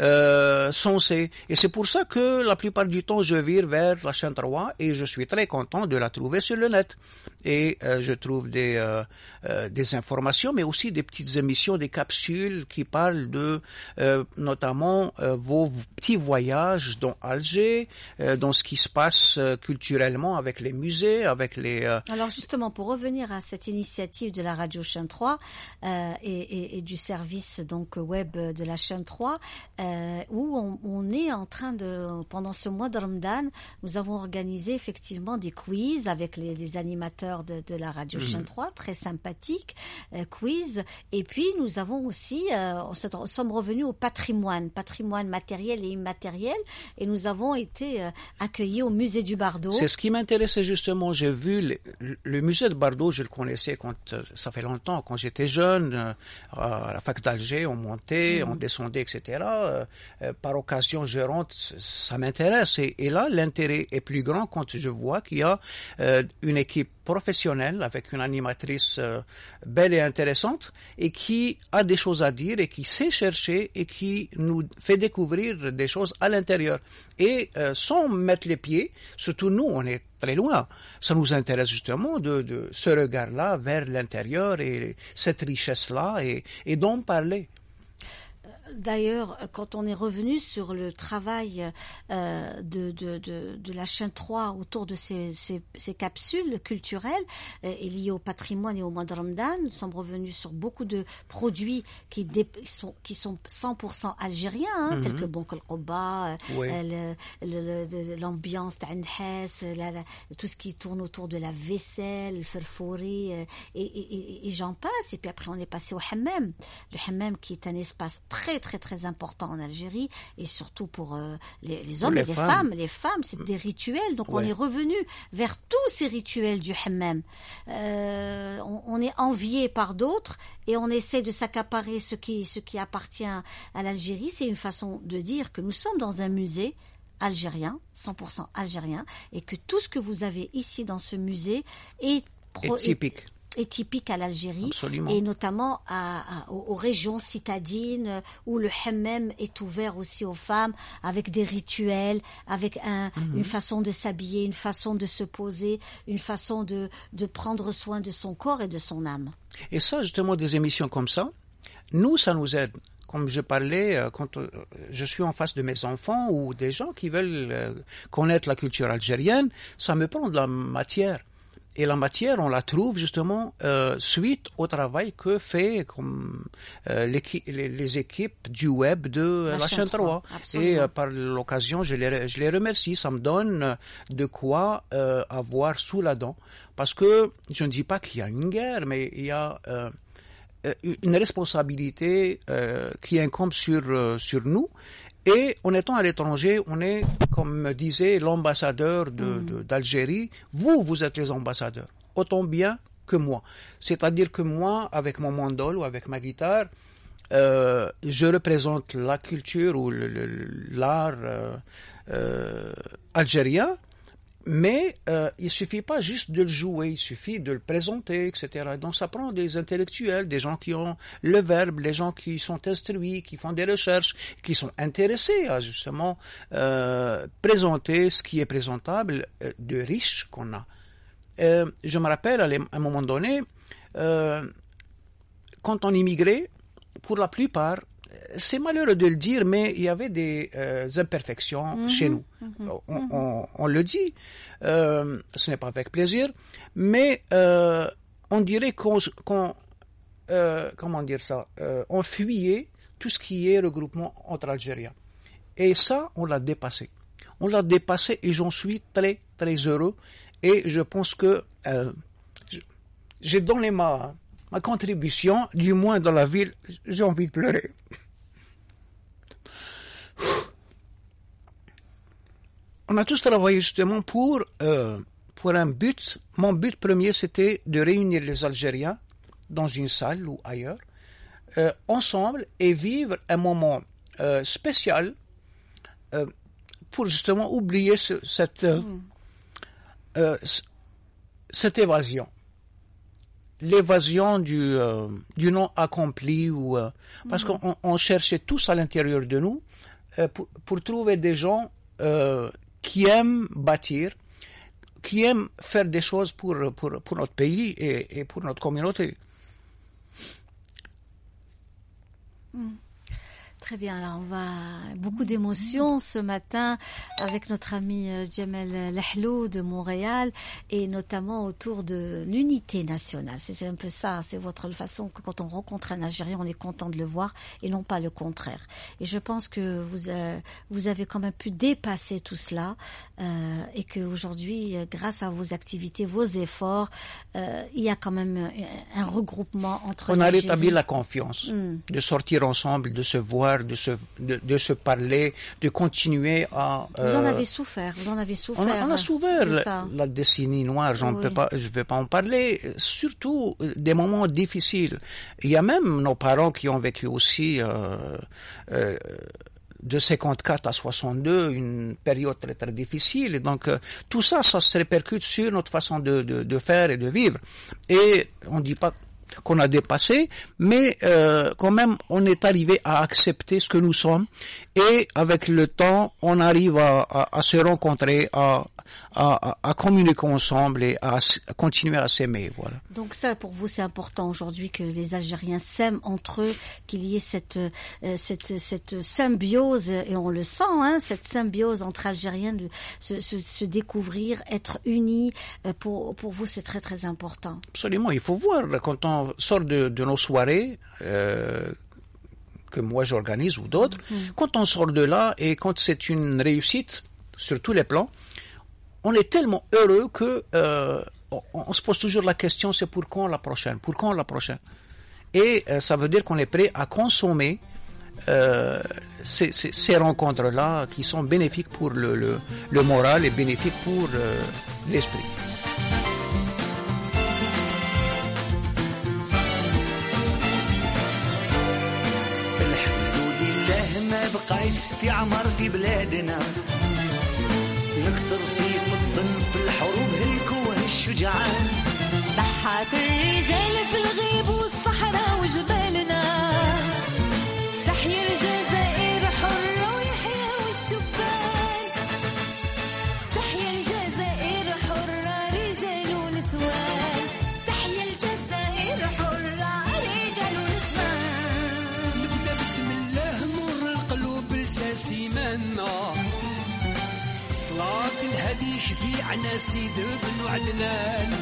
euh, sensée. Et c'est pour ça que la plupart du temps, je vire vers la chaîne trois et je suis très content de la trouver sur le net. Et euh, je trouve des, euh, euh, des informations, mais aussi des petites émissions, des capsules qui parlent de euh, notamment euh, vos petits voyages dans Alger, euh, dans ce qui se passe euh, culturellement avec les musées, avec les... Euh... Alors justement, pour revenir à cette initiative de la radio chaîne trois euh, et, et, et du service donc web de la chaîne trois, euh, où on, on est en train de, pendant ce mois de Ramadan, nous avons organisé effectivement des quiz avec les, les animateurs de, de la radio mmh. chaîne trois, très sympathiques, euh, quiz, et puis nous avons aussi, euh, on se, on sommes revenus au patrimoine, patrimoine matériel et immatériel, et nous avons été euh, accueillis au musée du Bardo. C'est ce qui m'intéressait justement. J'ai vu le, le musée de Bardo, je le connaissais quand euh, ça fait longtemps, quand j'étais jeune, euh, à la fac d'Alger, on montait, mmh. on descendait, et cetera. Euh, euh, par occasion, je rentre, ça m'intéresse. Et, et là, l'intérêt est plus grand quand je vois qu'il y a euh, une équipe professionnelle avec une animatrice euh, belle et intéressante et qui a des choses à dire et qui sait chercher et qui nous fait découvrir des choses à l'intérieur l'intérieur. Et euh, sans mettre les pieds, surtout nous, on est très loin. Ça nous intéresse justement de, de ce regard-là vers l'intérieur et cette richesse-là et, et d'en parler. D'ailleurs, quand on est revenu sur le travail euh, de, de, de, de la chaîne trois autour de ces, ces, ces capsules culturelles euh, et liées au patrimoine et au mois de Ramadan, nous sommes revenus sur beaucoup de produits qui, dé, sont, qui sont cent pour cent algériens, hein, mm-hmm. tels que Bonk el-Qoba, oui. euh, le, le, le, l'ambiance d'Anhes, la, la, tout ce qui tourne autour de la vaisselle, le farfouri, euh, et, et, et, et j'en passe. Et puis après, on est passé au hammam. Le hammam qui est un espace très très très important en Algérie et surtout pour euh, les, les hommes les et les femmes. femmes. Les femmes, c'est des rituels. Donc ouais. on est revenu vers tous ces rituels du hammam. Euh, on, on est envié par d'autres et on essaie de s'accaparer ce qui, ce qui appartient à l'Algérie. C'est une façon de dire que nous sommes dans un musée algérien, cent pour cent algérien, et que tout ce que vous avez ici dans ce musée est, pro- est typique. Est, est typique à l'Algérie. Absolument. Et notamment à, à, aux, aux régions citadines où le hammam est ouvert aussi aux femmes avec des rituels, avec un, mm-hmm. une façon de s'habiller, une façon de se poser, une façon de, de prendre soin de son corps et de son âme. Et ça, justement, des émissions comme ça, nous, ça nous aide. Comme je parlais, quand je suis en face de mes enfants ou des gens qui veulent connaître la culture algérienne, ça me prend de la matière. Et la matière, on la trouve justement euh, suite au travail que fait comme euh, les, les équipes du web de la, la chaîne trois. Et euh, par l'occasion, je les, je les remercie. Ça me donne de quoi euh, avoir sous la dent. Parce que je ne dis pas qu'il y a une guerre, mais il y a euh, une responsabilité euh, qui incombe sur, euh, sur nous. Et en étant à l'étranger, on est, comme disait l'ambassadeur de, mmh. de, d'Algérie, vous, vous êtes les ambassadeurs, autant bien que moi. C'est-à-dire que moi, avec mon mandol ou avec ma guitare, euh, je représente la culture ou le, le, l'art euh, euh, algérien, mais euh, il ne suffit pas juste de le jouer, il suffit de le présenter, et cetera. Donc ça prend des intellectuels, des gens qui ont le verbe, des gens qui sont instruits, qui font des recherches, qui sont intéressés à justement euh, présenter ce qui est présentable euh, de riche qu'on a. Euh, je me rappelle à un moment donné, euh, quand on immigrait, pour la plupart, c'est malheureux de le dire, mais il y avait des euh, imperfections mmh, chez nous. Mmh, on, mmh. on, on le dit, euh, ce n'est pas avec plaisir, mais euh, on dirait qu'on, qu'on euh, comment dire ça, euh, on fuyait tout ce qui est regroupement entre Algériens. Et ça, on l'a dépassé. On l'a dépassé et j'en suis très, très heureux. Et je pense que euh, j'ai donné ma, ma contribution, du moins dans la ville, j'ai envie de pleurer. On a tous travaillé justement pour, euh, pour un but. Mon but premier, c'était de réunir les Algériens dans une salle ou ailleurs, euh, ensemble, et vivre un moment euh, spécial euh, pour justement oublier ce, cette, euh, mmh. euh, cette évasion. L'évasion du, euh, du non accompli. Ou, euh, parce mmh. qu'on on cherchait tous à l'intérieur de nous euh, pour, pour trouver des gens euh, qui aiment bâtir, qui aiment faire des choses pour, pour, pour notre pays et, et pour notre communauté. Mmh. Très bien, alors on va beaucoup d'émotions ce matin avec notre ami Djamel Lahlou de Montréal et notamment autour de l'unité nationale. C'est, c'est un peu ça, c'est votre façon que quand on rencontre un Algérien, on est content de le voir et non pas le contraire. Et je pense que vous, euh, vous avez quand même pu dépasser tout cela euh, et qu'aujourd'hui, grâce à vos activités, vos efforts, euh, il y a quand même un regroupement entre on a rétabli la confiance, mm. de sortir ensemble, de se voir, de se, de, de se parler, de continuer à... Euh, vous en avez souffert, vous en avez souffert. On a, on a souffert la, la décennie noire, j'en oui. peux pas, je ne vais pas en parler, surtout des moments difficiles. Il y a même nos parents qui ont vécu aussi euh, euh, de cinquante-quatre à soixante-deux, une période très très difficile. Et donc euh, tout ça, ça se répercute sur notre façon de, de, de faire et de vivre. Et on ne dit pas qu'on a dépassé, mais euh, quand même on est arrivé à accepter ce que nous sommes et avec le temps on arrive à, à, à se rencontrer, à, à, à communiquer ensemble et à, à continuer à s'aimer. Voilà. Donc ça pour vous c'est important aujourd'hui que les Algériens s'aiment entre eux, qu'il y ait cette, euh, cette, cette symbiose, et on le sent, hein, cette symbiose entre Algériens, de se, se, se découvrir, être unis, euh, pour, pour vous c'est très très important. Absolument, il faut voir quand on sort de, de nos soirées euh, que moi j'organise ou d'autres, mmh. quand on sort de là et quand c'est une réussite sur tous les plans, on est tellement heureux que euh, on, on se pose toujours la question, c'est pour quand la prochaine, pour quand la prochaine. Et euh, ça veut dire qu'on est prêt à consommer euh, ces, ces, ces rencontres-là qui sont bénéfiques pour le, le, le moral et bénéfiques pour euh, l'esprit. بقى استعمار في بلادنا نكسر سيف الظن في الحروب هلكوه الشجعان ضحات الرجال في الغيب والصحراء وجبالنا تحيا الجزائر حرة ويحيا والشبان تحيا الجزائر حرة رجال ونسوان تحيا الجزائر حرة رجال ونسوان نبدأ بسم الله سيمانا صلاة الهدي شفيعنا سيد بن عدنان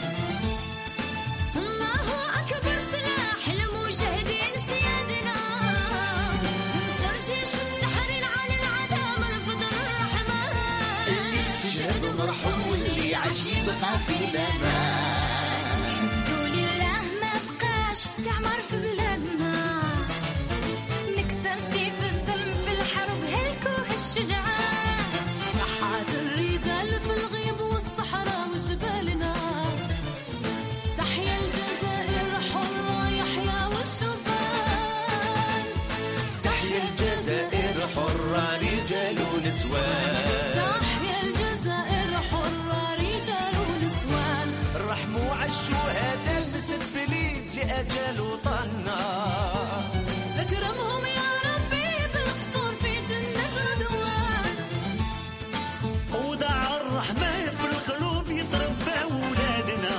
الله أكبر سلاح المجاهدين سيادنا تنصر جيش مسحرين على العداء مرفض الرحمن اللي استشهد مرحوم واللي عاش يبقى في الأمان الحمد لله ما بقاش استعمار في بلادنا نكسر سيف الظلم في الحرب هلكوه الشجعان ضحات الرجال في الغيب والصحراء وجبالنا تحيا الجزائر حرة يحيا والشبان تحيا الجزائر حرة رجال ونسوان تحيا الجزائر حرة رجال ونسوان رحموا عالشهداء المسبلين لأجل وطننا اكرمهم يا ربي بالقصور في جنة رضوان ودع الرحمن في القلوب يتربى ولادنا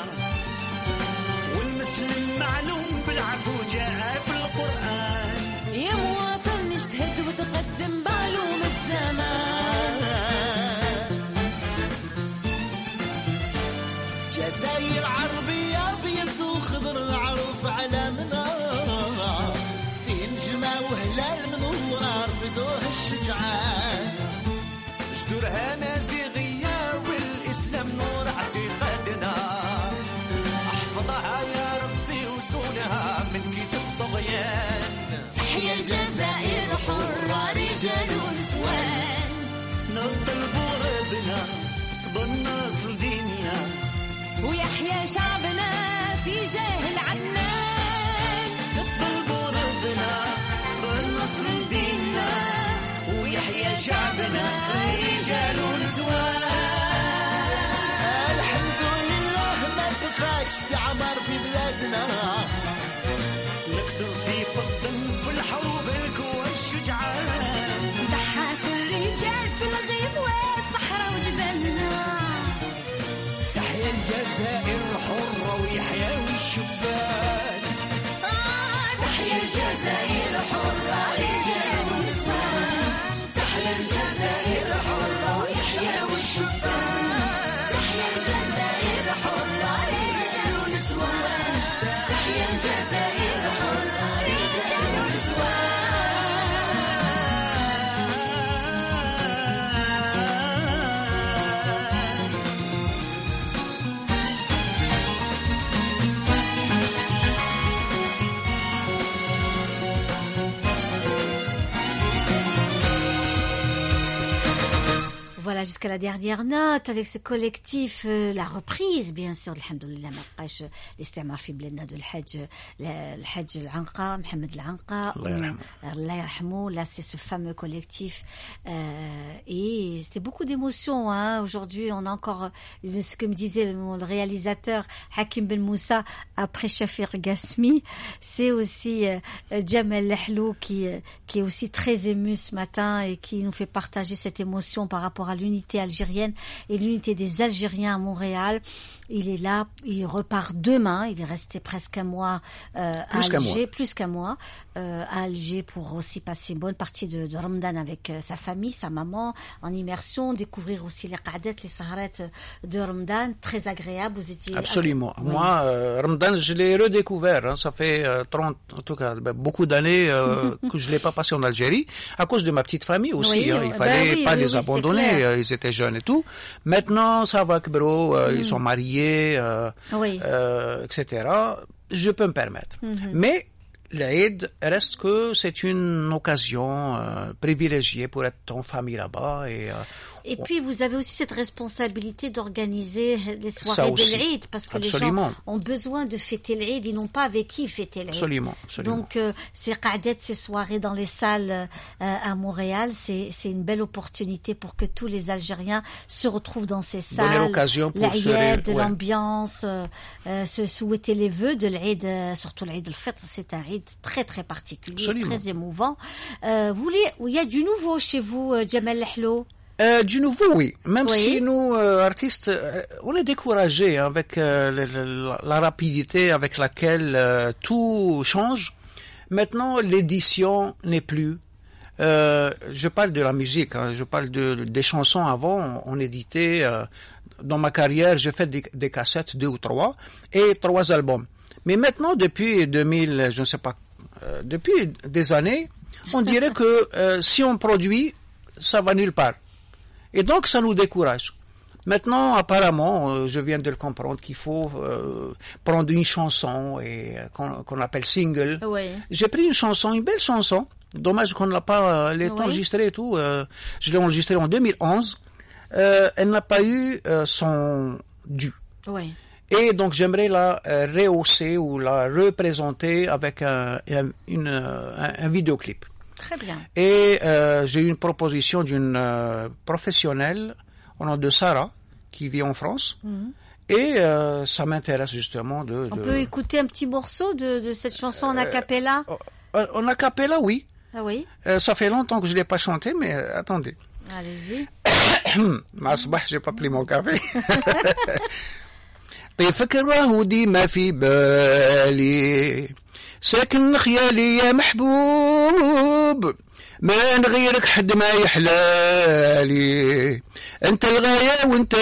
والمسلم معلوم بالعفو جاء في القرآن يا مواطن اجتهد وتقدم بعلوم الزمان جزائر عربية أبيض وخضر معروف علامنا في نجمة وهلال منورة رفضوه الشجعان جذورها نازغية والإسلام نور اعتقادنا احفظها يا ربي وصونها من كيد الطغيان تحيا الجزائر حرة رجال ونسوان نطلب ربنا بالنصر ديننا ويحيا شعبنا في جاه العنان نطلب ربنا بالنصر ديننا ويحيا شعبنا رجال ونسوان الحمد لله ما بقاش استعمار في بلادنا نكسر سيف الظلم في الحروب القوى الشجعان ضحات الرجال في الغيب والصحراء وجبالنا تحيا الجزائر حرة ويحيا والشبان آه تحيا الجزائر حرة رجال ونسوان تحيا الجزائر حرة ويحيا والشبان تحيا الجزائر حرة رجال ونسوان تحيا الجزائر حرة رجال ونسوان Voilà, jusqu'à la dernière note, avec ce collectif, euh, la reprise, bien sûr, alhamdoulilah, ma baqaش الاستعمار في بلادنا de الحاج الحاج العنقا محمد العنقا الله يرحمه. Là, c'est ce fameux collectif euh, et c'était beaucoup d'émotions. Hein. Aujourd'hui, on a encore ce que me disait le, le réalisateur Hakim Ben Moussa après Shafir Gasmi. C'est aussi euh, Jamel Lahlou qui qui est aussi très ému ce matin et qui nous fait partager cette émotion par rapport à l'unité algérienne et l'unité des Algériens à Montréal. Il est là, il repart demain. Il est resté presque un mois euh, à Alger, plus qu'un mois euh, à Alger pour aussi passer une bonne partie de, de Ramadan avec euh, sa famille, sa maman, en immersion, découvrir aussi les qa'adat, les saharat de Ramadan, très agréable. Vous étiez absolument. Oui. Moi, euh, Ramadan, je l'ai redécouvert. Hein. Ça fait euh, trente, en tout cas, ben, beaucoup d'années euh, que je l'ai pas passé en Algérie à cause de ma petite famille aussi. Oui, hein. Il ben fallait oui, pas oui, les oui, abandonner. Euh, ils étaient jeunes et tout. Maintenant, ça va, Kbro. Euh, mm. Ils sont mariés, euh, oui. euh, et cetera. Je peux me permettre. Mm-hmm. Mais l'Aïd reste que c'est une occasion euh, privilégiée pour être en famille là-bas et euh, Et puis, vous avez aussi cette responsabilité d'organiser les soirées de l'Eid, parce que absolument. Les gens ont besoin de fêter l'Eid, ils n'ont pas avec qui fêter l'Eid. Absolument, absolument. Donc, euh, ces qa'adat, ces soirées dans les salles euh, à Montréal, c'est, c'est une belle opportunité pour que tous les Algériens se retrouvent dans ces salles. Bonne occasion pour l'Aïd, se... de ouais. l'ambiance, euh, euh, se souhaiter les vœux de l'Eid, euh, surtout l'Eid al-Fitr, c'est un Eid très très particulier, absolument. Très émouvant. Euh, vous voulez, il y a du nouveau chez vous, euh, Jamel Lahlou? Euh, du nouveau, oui. Même oui. si nous, euh, artistes, euh, on est découragés hein, avec euh, le, le, la rapidité avec laquelle euh, tout change. Maintenant, l'édition n'est plus. Euh, je parle de la musique, hein, je parle de, des chansons avant, on, on éditait. Euh, dans ma carrière, j'ai fait des, des cassettes, deux ou trois, et trois albums. Mais maintenant, depuis deux mille, je ne sais pas, euh, depuis des années, on dirait que euh, si on produit, ça va nulle part. Et donc, ça nous décourage. Maintenant, apparemment, euh, je viens de le comprendre qu'il faut euh, prendre une chanson et euh, qu'on, qu'on appelle single. Oui. J'ai pris une chanson, une belle chanson. Dommage qu'on ne l'a pas euh, oui. enregistrée et tout. Euh, je l'ai enregistrée en deux mille onze. Euh, elle n'a pas eu euh, son dû. Oui. Et donc, j'aimerais la euh, rehausser ou la représenter avec un, un, une, un, un vidéoclip. Très bien. Et euh, j'ai eu une proposition d'une euh, professionnelle au nom de Sarah, qui vit en France. Mm-hmm. Et euh, ça m'intéresse justement de... On de... peut écouter un petit morceau de, de cette chanson en a cappella euh, En a cappella, oui. Ah oui euh, Ça fait longtemps que je ne l'ai pas chanté, mais euh, attendez. Allez-y. M'asbah, j'ai pas pris mon café. فكره وديما في بالي ساكن خيالي يا محبوب ما نغيرك حد ما يحلالي انت الغاية وانت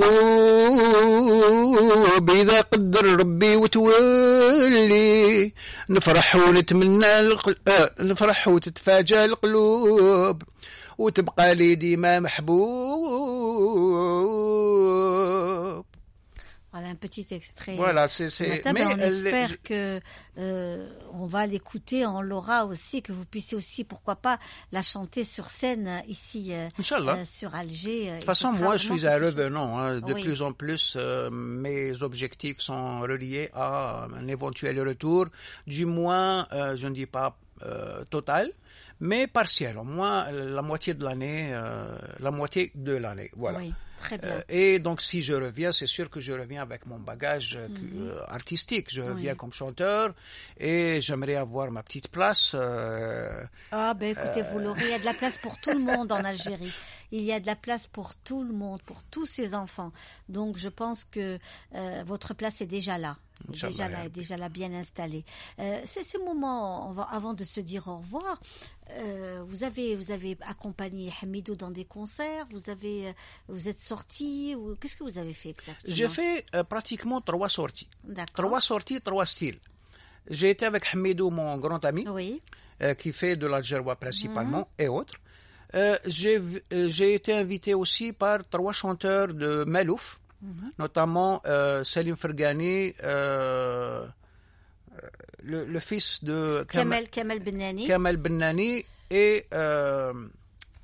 المرغوب اذا قدر ربي وتولي نفرح ونتمنى القل... آه نفرح وتتفاجأ القلوب وتبقى لي ديما محبوب. Voilà un petit extrait. Voilà, c'est, c'est... Matin, mais ben, on espère elle... que euh, on va l'écouter, on l'aura aussi, que vous puissiez aussi, pourquoi pas, la chanter sur scène ici euh, euh, sur Alger. De toute façon, moi, je suis un revenant. Hein. De oui. plus en plus, euh, mes objectifs sont reliés à un éventuel retour, du moins, euh, je ne dis pas euh, total, mais partiel. Au moins, la moitié de l'année, euh, la moitié de l'année. Voilà. Oui. Très bien. Euh, et donc, si je reviens, c'est sûr que je reviens avec mon bagage euh, mm-hmm. artistique. Je reviens oui. comme chanteur et j'aimerais avoir ma petite place. Euh, ah, ben écoutez, euh... vous l'aurez. Il y a de la place pour tout le monde en Algérie. Il y a de la place pour tout le monde, pour tous ces enfants. Donc, je pense que euh, votre place est déjà là. Est déjà là, est déjà là, bien installée. Euh, c'est ce moment, on va, avant de se dire au revoir. Euh, vous avez, vous avez accompagné Hamidou dans des concerts. Vous avez, vous êtes sorti. Ou, qu'est-ce que vous avez fait exactement? J'ai fait euh, pratiquement trois sorties. D'accord. Trois sorties, trois styles. J'ai été avec Hamidou, mon grand ami, oui. euh, qui fait de l'algérois principalement mmh. et autres. Euh, j'ai, euh, j'ai été invité aussi par trois chanteurs de Malouf, mm-hmm. notamment euh, Salim Fergani, euh, le, le fils de Kamel, Kamel Bennani, Kamel Bennani et euh,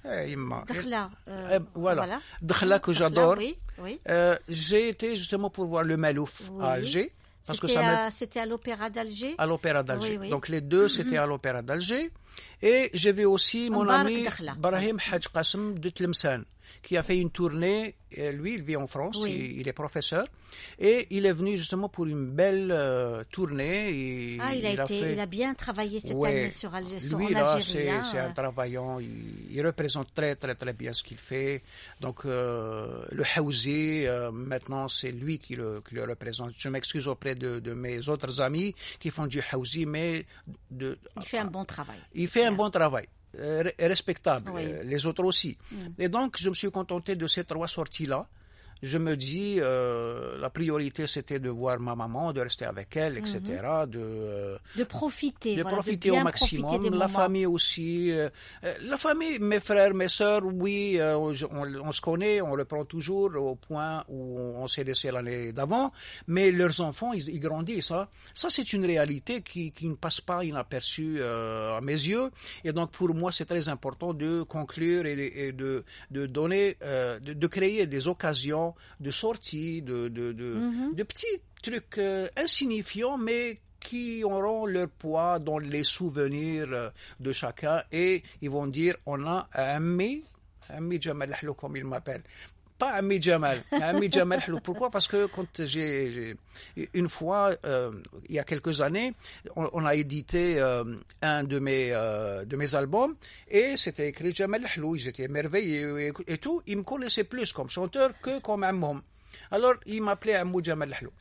Eh, Imma. Dakhla, euh, Eh, voilà. voilà. Dakhla que Dakhla, j'adore. oui, oui. Euh, j'ai été justement pour voir le Malouf Oui. à Alger. Parce que C'était ça me... à, c'était à l'Opéra d'Alger. À l'Opéra d'Alger. Oui, oui. Donc les deux, c'était à l'Opéra d'Alger. Et j'ai vu aussi mon Mbarak ami Dakhla. Brahim Hadj Qassem de Tlemcen, qui a fait une tournée. Et lui, il vit en France, Oui. il, il est professeur. Et il est venu justement pour une belle euh, tournée. Et Ah, il a, été, fait... il a bien travaillé cette Ouais. année sur Alger, sur, Lui, en là, Algérie. c'est, hein, c'est un euh. travaillant. Il, il représente très, très, très bien ce qu'il fait. Donc, euh, le Haouzi, euh, maintenant, c'est lui qui le, qui le représente. Je m'excuse auprès de, de mes autres amis qui font du Haouzi, mais de, Il fait un bon travail. il fait un bon travail. euh, respectable, Oui. euh, les autres aussi. Mm. Et donc, je me suis contenté de ces trois sorties-là. Je me dis, euh, la priorité, c'était de voir ma maman, de rester avec elle, et cetera. Mhm. De, euh, de profiter, de voilà, profiter de bien au maximum. profiter des La moments. famille aussi. Euh, euh, la famille, mes frères, mes sœurs, oui, euh, on, on, on se connaît, on le prend toujours au point où on, on s'est laissé l'année d'avant. Mais leurs enfants, ils, ils grandissent. Hein. Ça, c'est une réalité qui, qui ne passe pas inaperçue euh, à mes yeux. Et donc, pour moi, c'est très important de conclure et, et de, de donner, euh, de, de créer des occasions de sortie, de, de, de, Mhm. de petits trucs euh, insignifiants, mais qui auront leur poids dans les souvenirs euh, de chacun. Et ils vont dire, on a un Ammi, Ammi Jamal Ahlou, comme il m'appelle. Pas Ammi Jamal, Ammi Jamal Ahlou. Pourquoi? Parce que quand j'ai, j'ai une fois, euh, il y a quelques années, on, on a édité euh, un de mes, euh, de mes albums et c'était écrit Jamal Ahlou. Ils étaient merveilleux et, et tout. Ils me connaissaient plus comme chanteur que comme Ammom. Alors, il m'appelait Ammou Jamal Ahlou.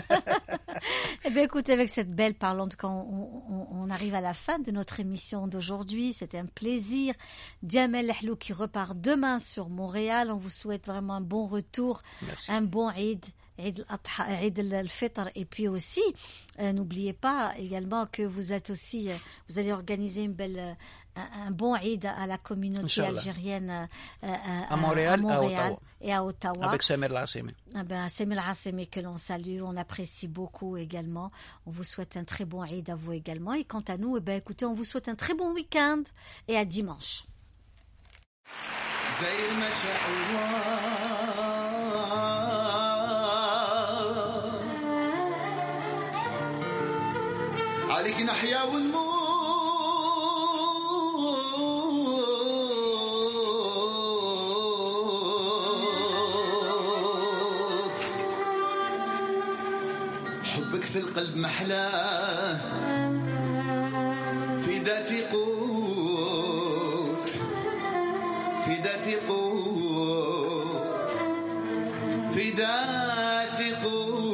Eh bien, écoutez, avec cette belle parlante, quand on, on, on arrive à la fin de notre émission d'aujourd'hui, c'était un plaisir. Jamal Ahlou qui repart demain sur Montréal. On vous souhaite vraiment un bon retour, Merci. un bon Eid. Eid al-Adha, Eid al-Fitr, et puis aussi, euh, n'oubliez pas également que vous êtes aussi, euh, vous allez organiser une belle, euh, un, un bon Eid à la communauté Inch'Allah. algérienne euh, À Montréal, à à Montréal Ottawa. et à Ottawa. Avec Samir Lassimi. Ah ben, Samir Hassemi que l'on salue, on apprécie beaucoup également. On vous souhaite un très bon Eid à vous également. Et quant à nous, eh ben, écoutez, on vous souhaite un très bon week-end et à dimanche. زي ما شاء الله عليك نحيا ونموت حبك في القلب محلاه في ذاتي قوت في ذاتي قوت في ذاتي قوت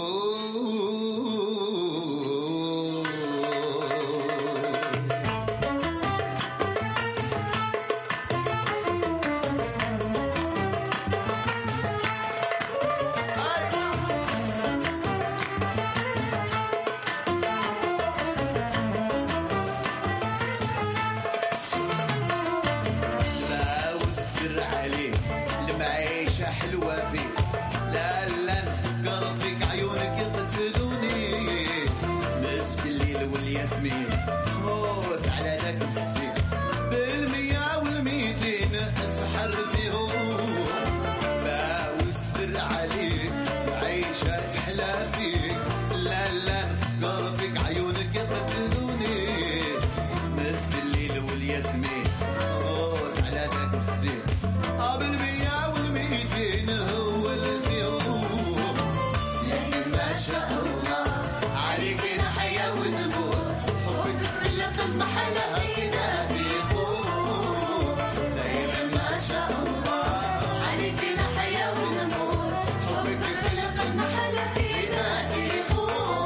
باو السر عليك المعيشة حلوة فيك لا لا نفكر فيك عيونك يقتلوني مسك الليل والياسمين غوص على ذاك الزين بالمية والميتين اسحر فيهم باو السر عليك عيشة تحلى فيك لا لا نفكر فيك عيونك يقتلوني مسك الليل والياسمين غوص على ذاك الزين قبل مية والميتين هو الفيهم لكن ما شاء الله عليك نحيا ونموت حبك خلق المحلة في ذاتي قوت دايما ما شاء الله عليك نحيا ونموت حبك خلق المحلة في ذاتي قوت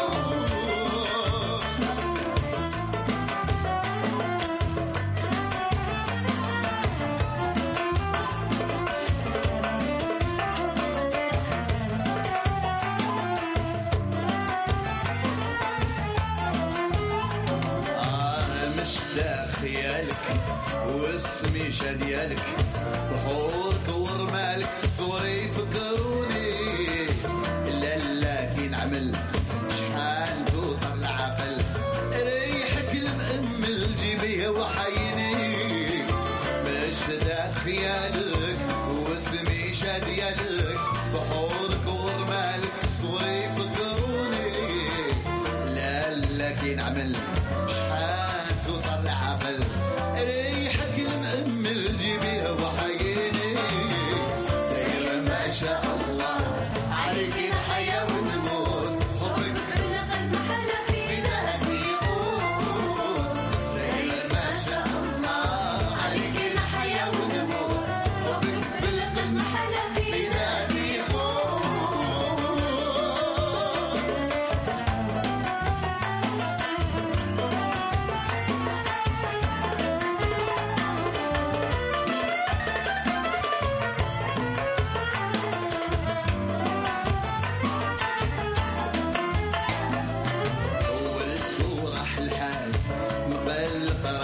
آه مشتاق خيالك والسميشة ديالك بحورك ورمالك تصوري يفكروني لا لا كي نعمل شحال توطر العقل ريحك المأمل جيبيه وحيني مش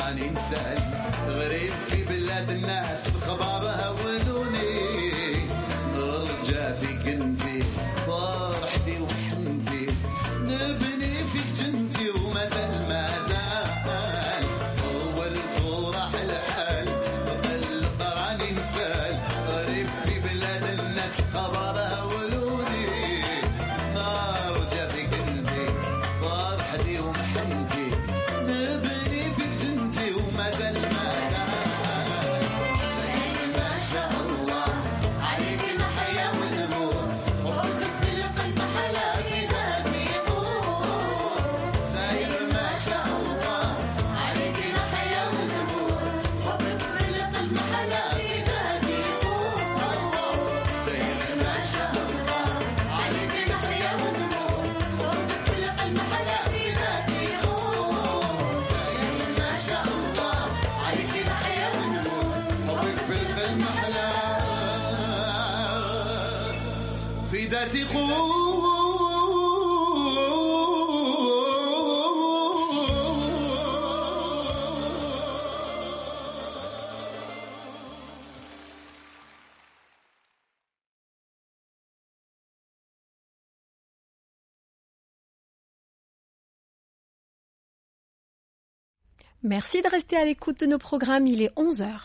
راني نسأل غريب في بلاد الناس بخبارها ولوني نرجع فيك انتي فرحتي وحنتي نبني فيك جنتي ومازال مازال أول طورح الحال بقلب راني نسأل غريب في بلاد الناس بخبارها ولوني نرجع فيك انتي فرحتي ومحنتي نبني فيك جنتي ومازال مازال ما شاء الله عليك نحيا ونموت وحبك في القلب حلا في ذاتي يقول ساير ما شاء الله عليك نحيا ونموت وحبك في القلب حلا في ذاتي يقول ساير ما شاء الله عليك نحيا ونموت وحبك في القلب حلا في ذاتي يقول ساير ما شاء الله عليك نحيا ونموت وحبك في القلب حلا في ذاتي Merci de rester à l'écoute de nos programmes, il est onze heures.